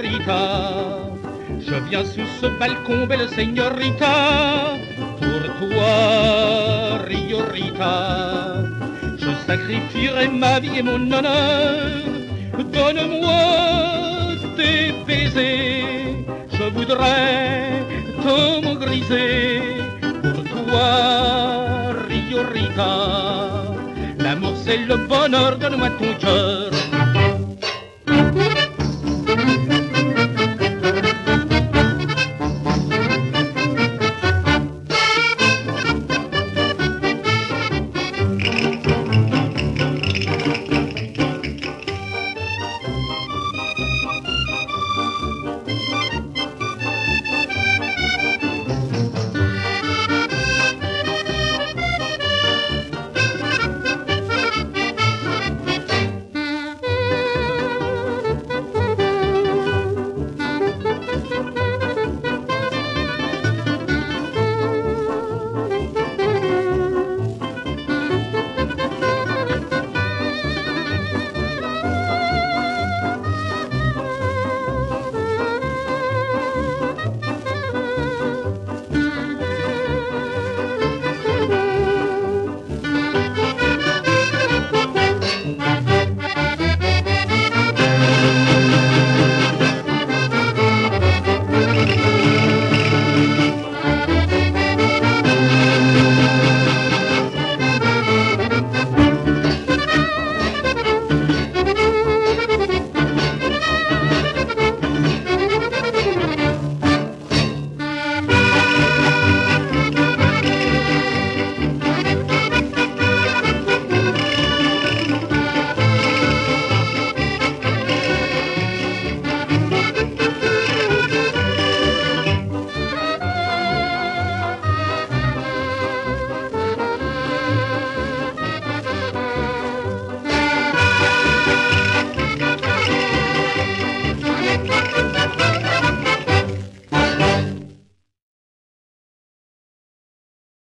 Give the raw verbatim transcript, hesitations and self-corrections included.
señorita. Je viens sous ce balcon, belle señorita, pour toi, Rio Rita. Je sacrifierai ma vie et mon honneur, donne-moi tes baisers. Je voudrais te griser pour toi, Rio Rita. L'amour c'est le bonheur, donne-moi ton cœur.